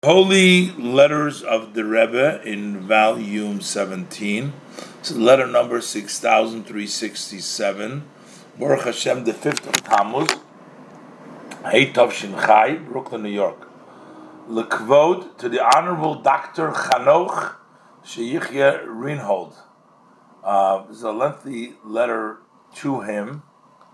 Holy Letters of the Rebbe in volume 17. This is letter number 6367. Baruch Hashem, the 5th of Tammuz, Hey Tov Shin Chai, Brooklyn, New York. L'kvod, to the Honorable Dr. Chanoch Sheyichya Rinhold. This is a lengthy letter to him,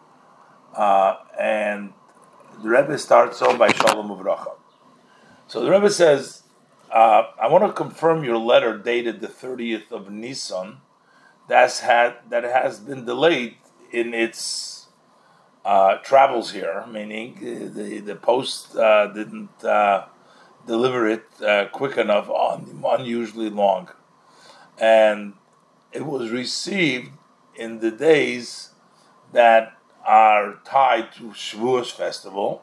and the Rebbe starts off by Shalom Uvracha. So the Rebbe says, I want to confirm your letter dated the 30th of Nisan that has been delayed in its travels here, meaning the post didn't deliver it quick enough, unusually long. And it was received in the days that are tied to Shavuos festival.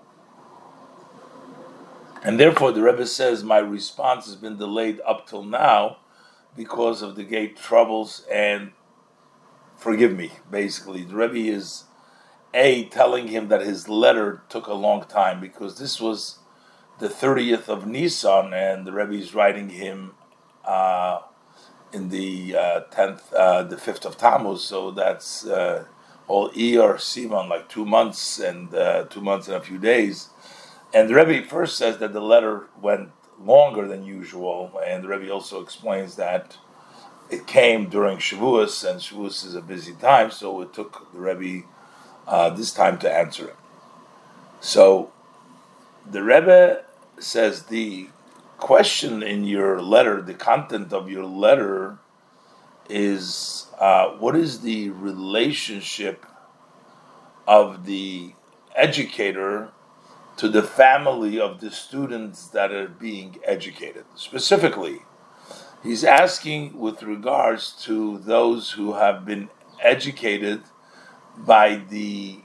And therefore, the Rebbe says, my response has been delayed up till now because of the gate troubles, and forgive me, basically. The Rebbe is, telling him that his letter took a long time because this was the 30th of Nisan, and the Rebbe is writing him in the 5th of Tammuz, so that's all Iyar Siman, like 2 months and 2 months and a few days. And the Rebbe first says that the letter went longer than usual, and the Rebbe also explains that it came during Shavuos, and Shavuos is a busy time, so it took the Rebbe this time to answer it. So the Rebbe says the question in your letter, the content of your letter, is what is the relationship of the educator to the family of the students that are being educated. Specifically, he's asking with regards to those who have been educated by the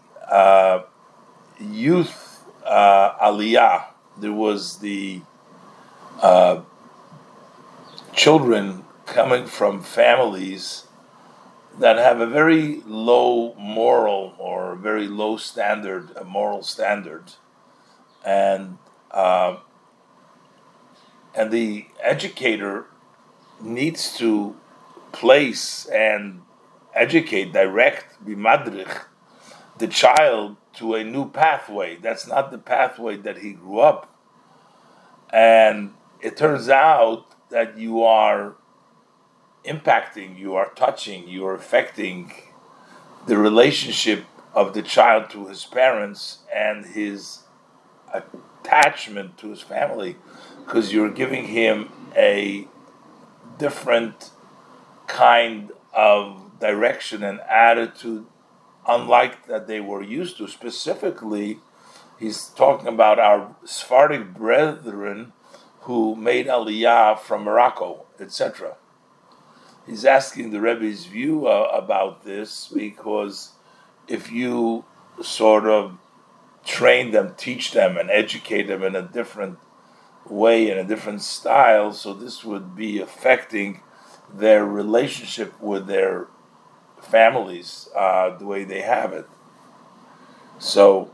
youth aliyah. There was the children coming from families that have a very low moral or very low standard, a moral standard. And the educator needs to place and educate, direct, bimadrich, the child to a new pathway. That's not the pathway that he grew up. And it turns out that you are impacting, you are touching, you are affecting the relationship of the child to his parents and his attachment to his family, because you're giving him a different kind of direction and attitude unlike that they were used to. Specifically, he's talking about our Sephardic brethren who made Aliyah from Morocco, etc. He's asking the Rebbe's view about this, because if you sort of train them, teach them, and educate them in a different way, in a different style, so this would be affecting their relationship with their families, the way they have it. So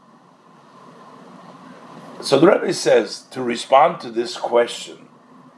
the Rebbe says, to respond to this question,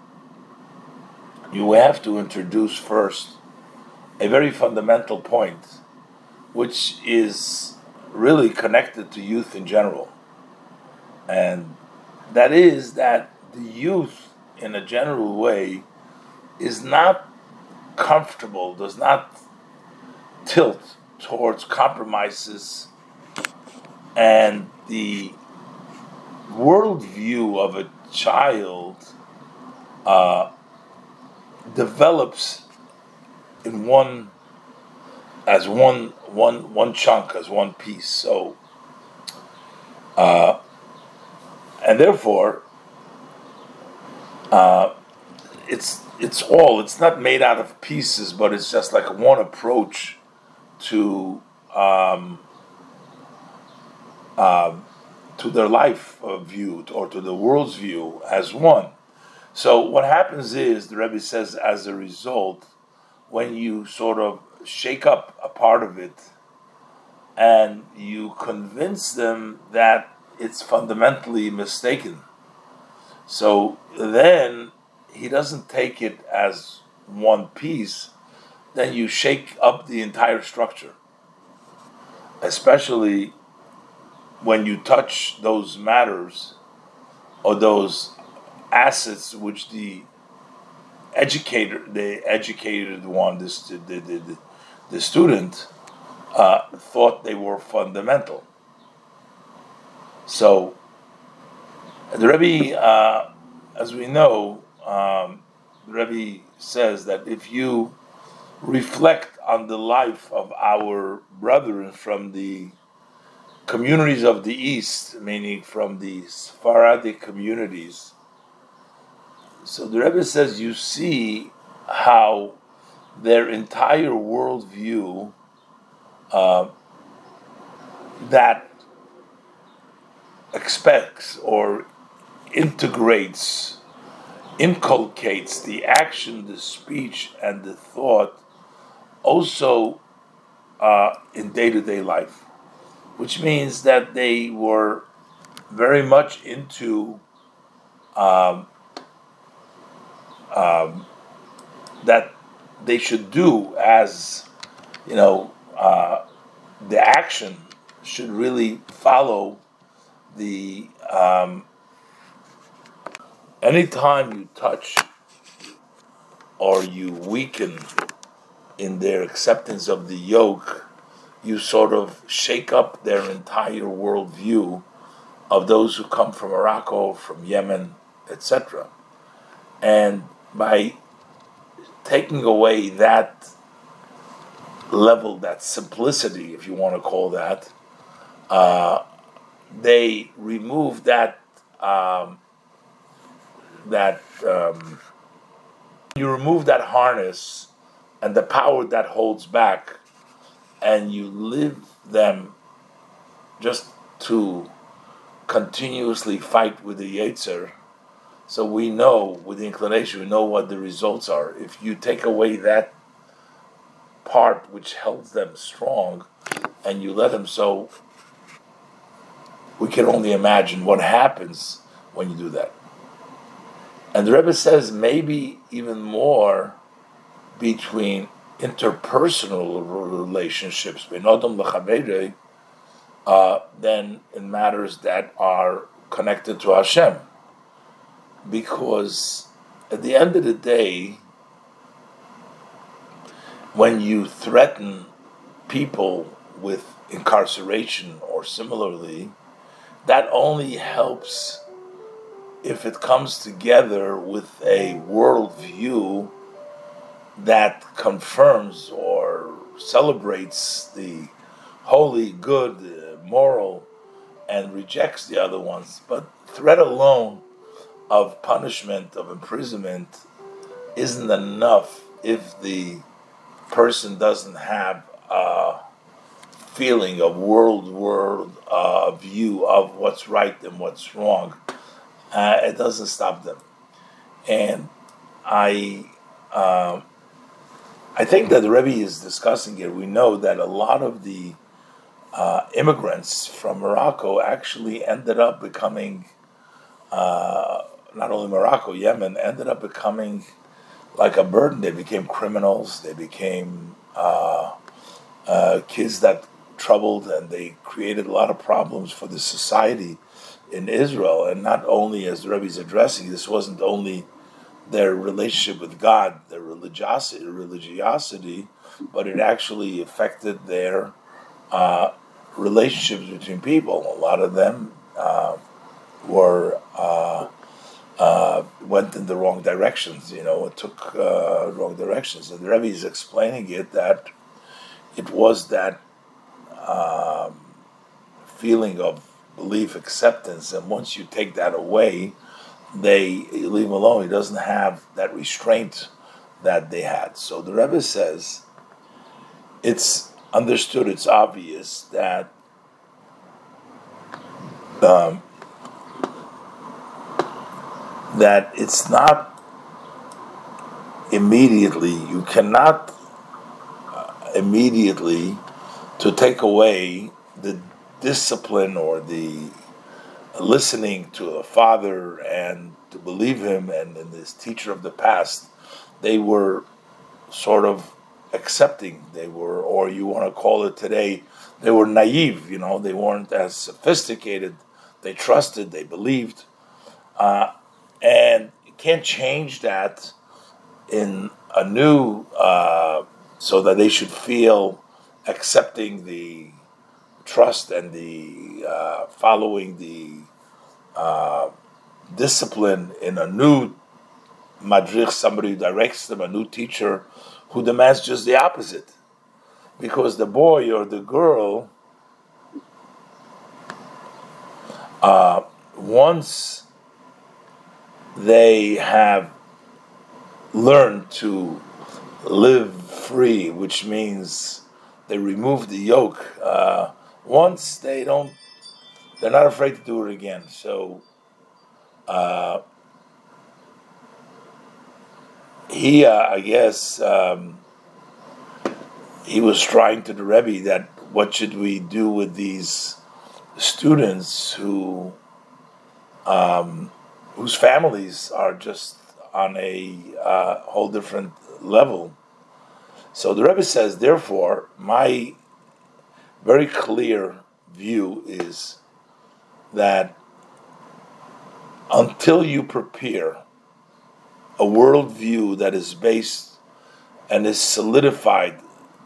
you have to introduce first a very fundamental point, which is really connected to youth in general. And that is that the youth, in a general way, is not comfortable, does not tilt towards compromises, and the worldview of a child develops in one chunk, as one piece. So, and therefore, it's not made out of pieces, but it's just like one approach to their life view, or to the world's view as one. So what happens is, the Rebbe says, as a result, when you sort of shake up a part of it and you convince them that it's fundamentally mistaken, So then he doesn't take it as one piece, then you shake up the entire structure, especially when you touch those matters or those assets which the educated one, the student, thought they were fundamental. So the Rebbe, as we know, the Rebbe says that if you reflect on the life of our brethren from the communities of the East, meaning from the Sephardic communities, so the Rebbe says you see how their entire worldview that expects or integrates, inculcates the action, the speech, and the thought also in day-to-day life, which means that they were very much into um, that they should do as, you know, the action should really follow the anytime you touch or you weaken in their acceptance of the yoke, you sort of shake up their entire worldview of those who come from Morocco, from Yemen, etc. And by taking away that level, that simplicity, if you want to call that, they remove that you remove that harness and the power that holds back, and you leave them just to continuously fight with the Yetzer. So we know, with the inclination, we know what the results are. If you take away that part which held them strong, and you let them, so we can only imagine what happens when you do that. And the Rebbe says maybe even more between interpersonal relationships than in matters that are connected to Hashem. Because at the end of the day, when you threaten people with incarceration or similarly, that only helps if it comes together with a worldview that confirms or celebrates the holy, good, moral, and rejects the other ones. But threat alone of punishment, of imprisonment, isn't enough if the person doesn't have a feeling of world view of what's right and what's wrong. It doesn't stop them. And I think that the Rebbe is discussing here. We know that a lot of the immigrants from Morocco actually ended up becoming, not only Morocco, Yemen, ended up becoming like a burden. They became criminals. They became kids that troubled, and they created a lot of problems for the society in Israel. And not only, as the Rebbe is addressing, this wasn't only their relationship with God, their religiosity, but it actually affected their relationships between people. A lot of them were went in the wrong directions. It took wrong directions. And the Rebbe is explaining it that it was that feeling of belief, acceptance, and once you take that away, they leave him alone. He doesn't have that restraint that they had. So the Rebbe says it's understood, it's obvious that that it's not immediately, you cannot immediately to take away the discipline or the listening to a father and to believe him and this teacher of the past, they were sort of accepting. They were, or you want to call it today, they were naive. They weren't as sophisticated. They trusted, they believed, and you can't change that in a new, so that they should feel accepting the trust and the following the discipline in a new madrich, somebody who directs them, a new teacher who demands just the opposite. Because the boy or the girl, once they have learned to live free, which means they remove the yoke, once they're not afraid to do it again. So I guess, he was trying to the Rebbe that what should we do with these students whose families are just on a whole different level. So the Rebbe says, therefore, my very clear view is that until you prepare a worldview that is based and is solidified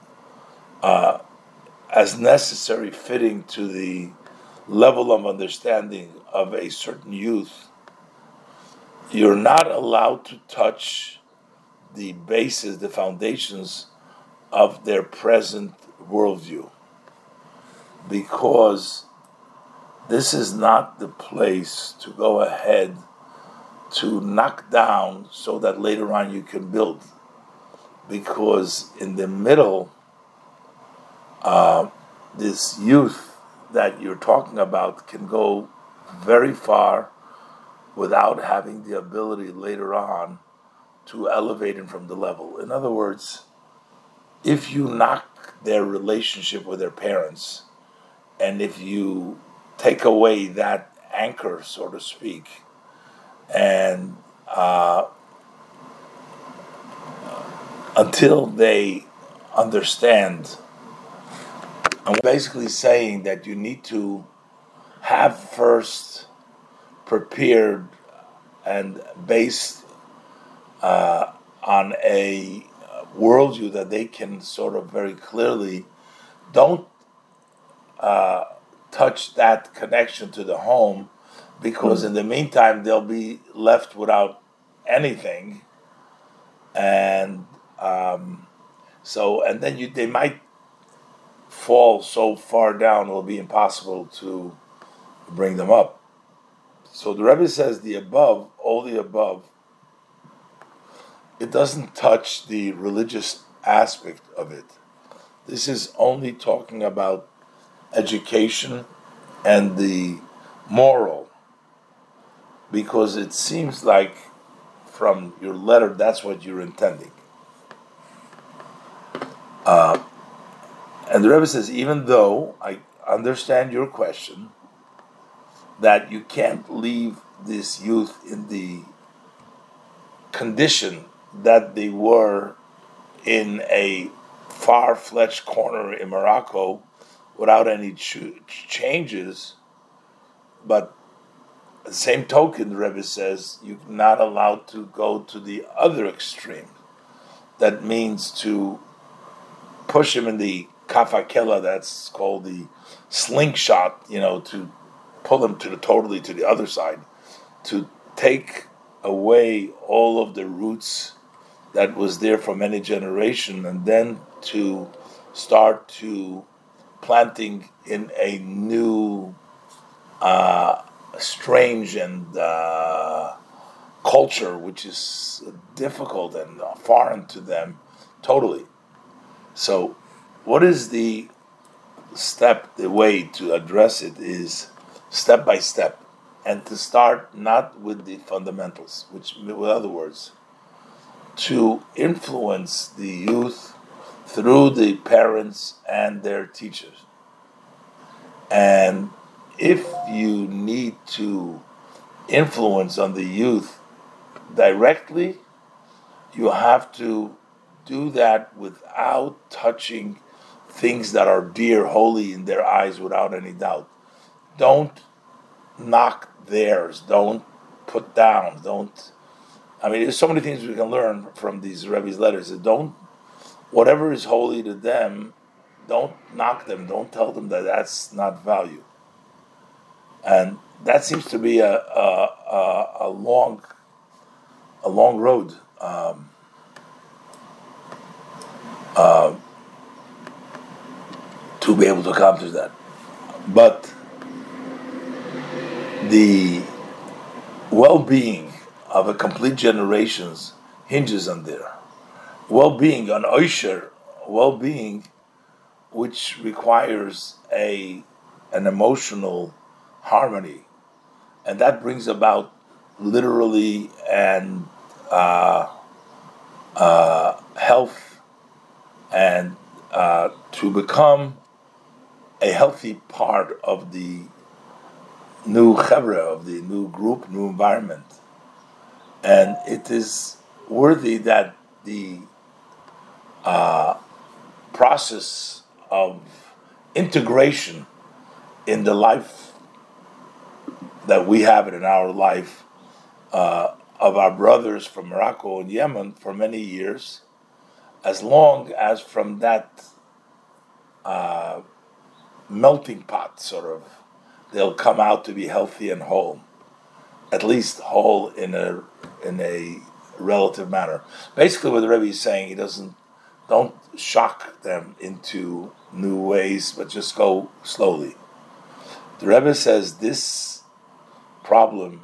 as necessary, fitting to the level of understanding of a certain youth, you're not allowed to touch the bases, the foundations of their present worldview, because this is not the place to go ahead to knock down so that later on you can build. Because in the middle, this youth that you're talking about can go very far without having the ability later on to elevate him from the level. In other words, if you knock their relationship with their parents, and if you take away that anchor, so to speak, and until they understand, I'm basically saying that you need to have first prepared and based on a worldview that they can sort of very clearly don't touch that connection to the home, because in the meantime they'll be left without anything, and then they might fall so far down it will be impossible to bring them up. So the Rebbe says all the above, it doesn't touch the religious aspect of it. This is only talking about education and the moral, because it seems like from your letter that's what you're intending. And the Rebbe says, even though I understand your question, that you can't leave this youth in the condition that they were in a far-fetched corner in Morocco without any changes, but at the same token, the Rebbe says, you're not allowed to go to the other extreme. That means to push him in the kafakela, that's called the slingshot, to pull him totally to the other side, to take away all of the roots that was there for many generations, and then to start to planting in a new strange and culture which is difficult and foreign to them totally. So what is the way to address it is step by step, and to start not with the fundamentals, which, in other words, to influence the youth through the parents and their teachers. And if you need to influence on the youth directly, you have to do that without touching things that are dear, holy in their eyes, without any doubt. Don't knock theirs. Don't put down. Don't. I mean, there's so many things we can learn from these Rebbe's letters. Don't, whatever is holy to them, don't knock them. Don't tell them that that's not value. And that seems to be a long road. Uh, to be able to accomplish that. But the well-being of a complete generations hinges on there. Well-being, on Oisher, well-being, which requires an emotional harmony, and that brings about literally and health, and to become a healthy part of the new chevra, of the new group, new environment. And it is worthy that the process of integration in the life that we have in our life of our brothers from Morocco and Yemen for many years, as long as from that melting pot, sort of, they'll come out to be healthy and whole, at least whole in a relative manner. Basically, what the Rebbe is saying, don't shock them into new ways, but just go slowly. The Rebbe says this problem,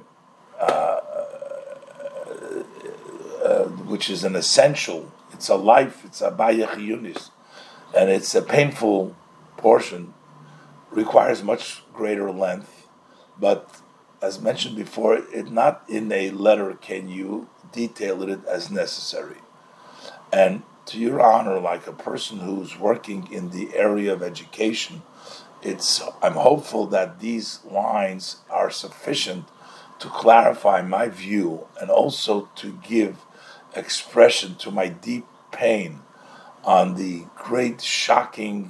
which is an essential, it's a life, it's a bayach yunis, and it's a painful portion, requires much greater length, but as mentioned before, not in a letter can you detail it as necessary. And to your honor, like a person who's working in the area of education, I'm hopeful that these lines are sufficient to clarify my view and also to give expression to my deep pain on the great shocking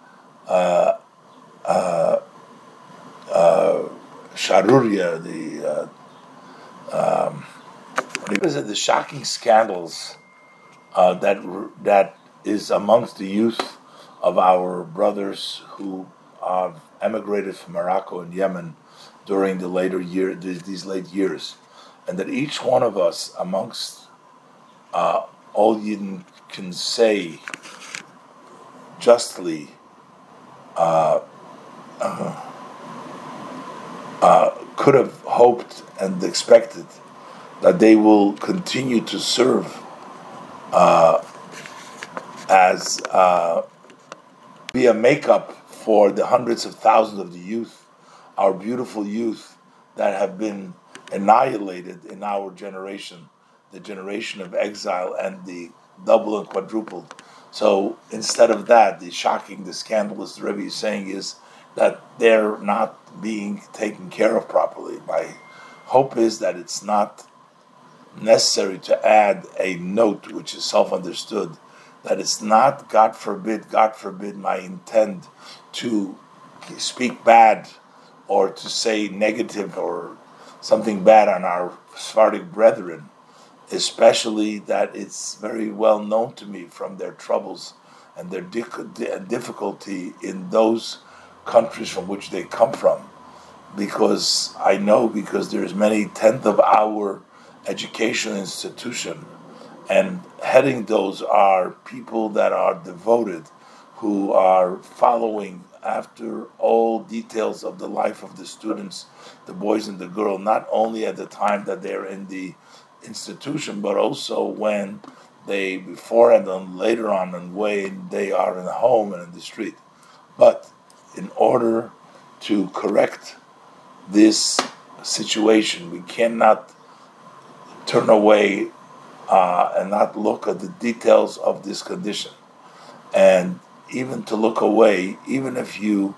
sharuria, the shocking scandals that is amongst the youth of our brothers who emigrated from Morocco and Yemen during the these late years, and that each one of us amongst all Yidden can say justly could have hoped and expected that they will continue to serve as be a makeup for the hundreds of thousands of the youth, our beautiful youth that have been annihilated in our generation, the generation of exile and the double and quadrupled. So instead of that, the scandalous the Rebbe is saying is that they're not being taken care of properly. My hope is that it's not necessary to add a note which is self-understood, that it's not, God forbid, my intent to speak bad or to say negative or something bad on our Sephardic brethren, especially that it's very well known to me from their troubles and their difficulty in those countries from which they come from. Because I know, because there's many 10th of our educational institution, and heading those are people that are devoted, who are following after all details of the life of the students, the boys and the girls, not only at the time that they're in the institution, but also when they, before and later on, and when they are in the home and in the street. But in order to correct this situation, we cannot turn away and not look at the details of this condition. And even to look away, even if you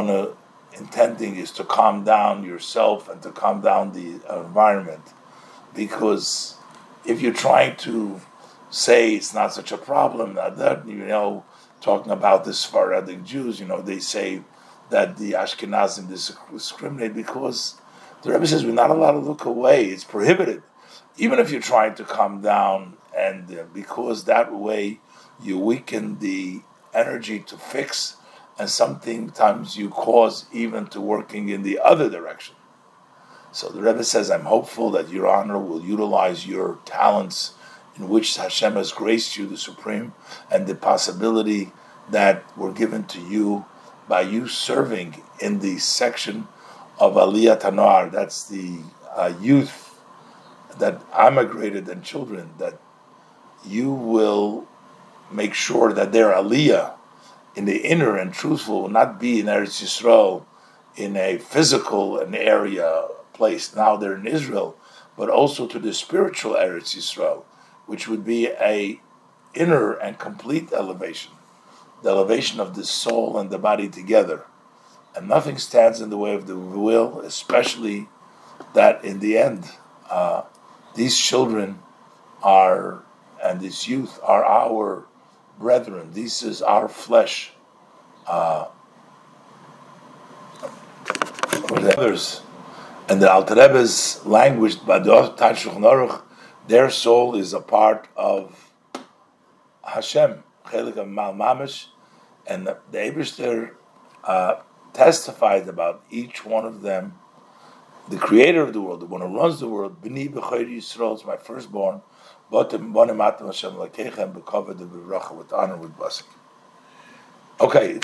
intending is to calm down yourself and to calm down the environment, because if you're trying to say it's not such a problem, talking about the Sephardic Jews, they say that the Ashkenazim discriminate because the Rebbe says we're not allowed to look away. It's prohibited. Even if you're trying to calm down, and because that way you weaken the energy to fix, and sometimes you cause even to working in the other direction. So the Rebbe says, I'm hopeful that Your Honor will utilize your talents in which Hashem has graced you, the Supreme, and the possibility that were given to you by you serving in the section of Aliyat HaNoar, that's the youth that emigrated and children, that you will make sure that their Aliyah in the inner and truthful will not be in Eretz Yisrael in a physical area place. Now they're in Israel, but also to the spiritual Eretz Yisrael, which would be a inner and complete elevation, the elevation of the soul and the body together. And nothing stands in the way of the will, especially that in the end, these children are, and this youth are our brethren. This is our flesh. Others, and the Alter Rebbe's language, their soul is a part of Hashem, Chelik of Mal Mamish, and the Eibishter testified about each one of them. The creator of the world, the one who runs the world, B'ni B'chayr Yisrael is my firstborn, with honor, with blessing. Okay.